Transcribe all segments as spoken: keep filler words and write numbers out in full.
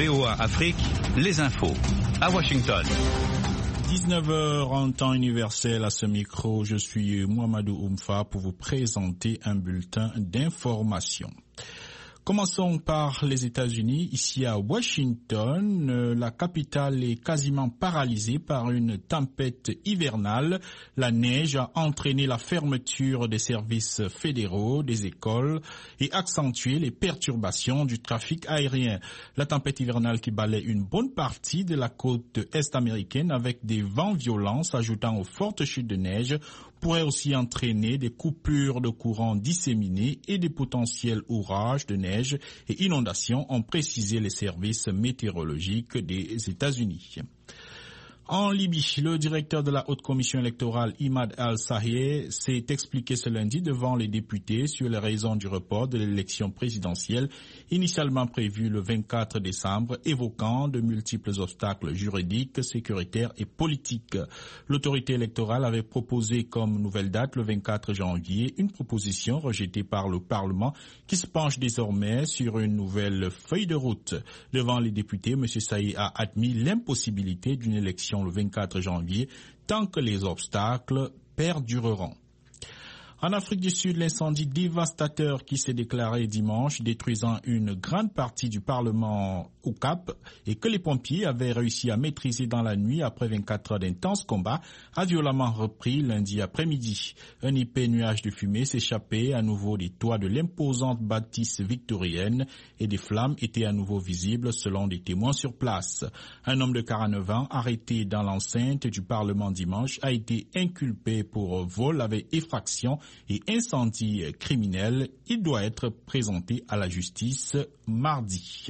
V O A Afrique, les infos. À Washington. dix-neuf heures en temps universel à ce micro, je suis Mouamadou Oumfa pour vous présenter un bulletin d'information. Commençons par les États-Unis. Ici à Washington, euh, la capitale est quasiment paralysée par une tempête hivernale. La neige a entraîné la fermeture des services fédéraux, des écoles et accentué les perturbations du trafic aérien. La tempête hivernale qui balaie une bonne partie de la côte est américaine avec des vents violents s'ajoutant aux fortes chutes de neige pourrait aussi entraîner des coupures de courant disséminées et des potentiels orages de neige et inondations, ont précisé les services météorologiques des États-Unis. En Libye, le directeur de la Haute Commission électorale, Imad Al-Sahih, s'est expliqué ce lundi devant les députés sur les raisons du report de l'élection présidentielle initialement prévue le vingt-quatre décembre, évoquant de multiples obstacles juridiques, sécuritaires et politiques. L'autorité électorale avait proposé comme nouvelle date le vingt-quatre janvier une proposition rejetée par le Parlement qui se penche désormais sur une nouvelle feuille de route. Devant les députés, M. Sahih a admis l'impossibilité d'une élection le vingt-quatre janvier, tant que les obstacles perdureront. En Afrique du Sud, l'incendie dévastateur qui s'est déclaré dimanche, détruisant une grande partie du Parlement au Cap et que les pompiers avaient réussi à maîtriser dans la nuit après vingt-quatre heures d'intenses combats, a violemment repris lundi après-midi. Un épais nuage de fumée s'échappait à nouveau des toits de l'imposante bâtisse victorienne et des flammes étaient à nouveau visibles selon des témoins sur place. Un homme de quarante-neuf ans arrêté dans l'enceinte du Parlement dimanche a été inculpé pour vol avec effraction et incendie criminel. Il doit être présenté à la justice mardi.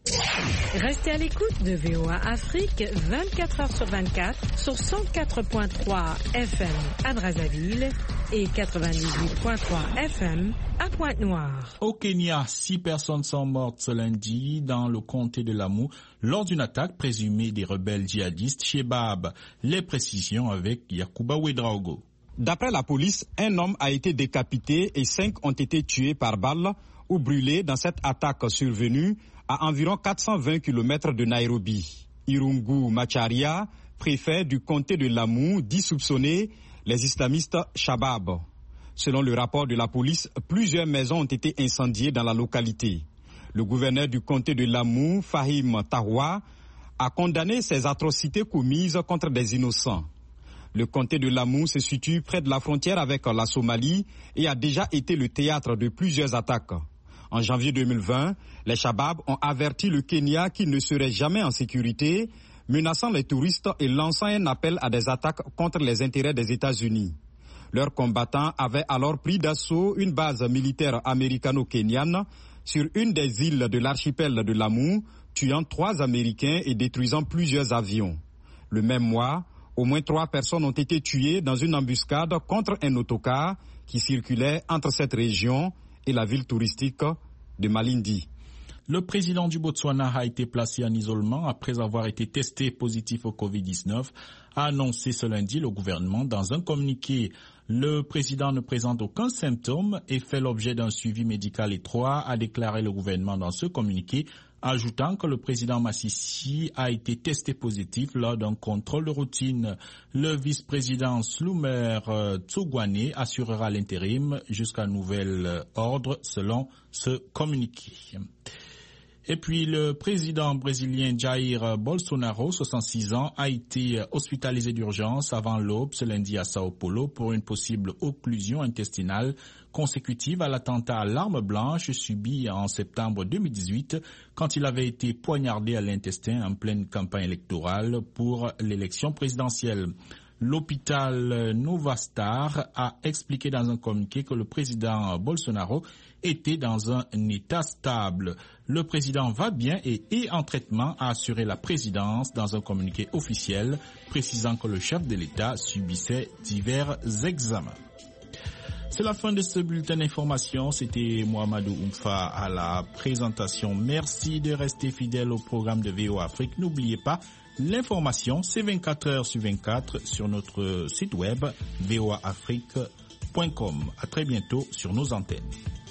Restez à l'écoute de V O A Afrique vingt-quatre heures sur vingt-quatre sur cent quatre virgule trois F M à Brazzaville et quatre-vingt-dix-huit virgule trois F M à Pointe-Noire. Au Kenya, six personnes sont mortes ce lundi dans le comté de Lamu lors d'une attaque présumée des rebelles djihadistes Shebab. Les précisions avec Yakuba Ouedraogo. D'après la police, un homme a été décapité et cinq ont été tués par balle ou brûlés dans cette attaque survenue à environ quatre cent vingt kilomètres de Nairobi. Irungu Macharia, préfet du comté de Lamu, dit soupçonner les islamistes Shabab. Selon le rapport de la police, plusieurs maisons ont été incendiées dans la localité. Le gouverneur du comté de Lamu, Fahim Tawa, a condamné ces atrocités commises contre des innocents. Le comté de Lamu se situe près de la frontière avec la Somalie et a déjà été le théâtre de plusieurs attaques. En janvier deux mille vingt, les Shabab ont averti le Kenya qu'il ne serait jamais en sécurité, menaçant les touristes et lançant un appel à des attaques contre les intérêts des États-Unis. Leurs combattants avaient alors pris d'assaut une base militaire américano-kenyane sur une des îles de l'archipel de Lamu, tuant trois Américains et détruisant plusieurs avions. Le même mois, au moins trois personnes ont été tuées dans une embuscade contre un autocar qui circulait entre cette région et la ville touristique de Malindi. Le président du Botswana a été placé en isolement après avoir été testé positif au covid dix-neuf, a annoncé ce lundi le gouvernement dans un communiqué. Le président ne présente aucun symptôme et fait l'objet d'un suivi médical étroit, a déclaré le gouvernement dans ce communiqué, ajoutant que le président Massissi a été testé positif lors d'un contrôle de routine. Le vice-président Slumer Tsugwane assurera l'intérim jusqu'à nouvel ordre selon ce communiqué. Et puis le président brésilien Jair Bolsonaro, soixante-six ans, a été hospitalisé d'urgence avant l'aube ce lundi à Sao Paulo pour une possible occlusion intestinale consécutive à l'attentat à l'arme blanche subi en septembre deux mille dix-huit quand il avait été poignardé à l'intestin en pleine campagne électorale pour l'élection présidentielle. L'hôpital Novastar a expliqué dans un communiqué que le président Bolsonaro était dans un état stable. Le président va bien et est en traitement, a assuré la présidence dans un communiqué officiel, précisant que le chef de l'État subissait divers examens. C'est la fin de ce bulletin d'information. C'était Mouamadou Oumfa à la présentation. Merci de rester fidèle au programme de V O A Afrique. N'oubliez pas, l'information, c'est vingt-quatre heures sur vingt-quatre sur notre site web v o a afrique point com. À très bientôt sur nos antennes.